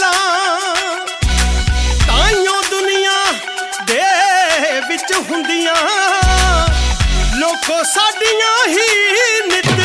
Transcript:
ਤਾਈਓ ਦੁਨੀਆ ਦੇ ਵਿੱਚ ਹੁੰਦੀਆਂ ਲੋਕੋ ਸਾਡੀਆਂ ਹੀ ਨਿਤ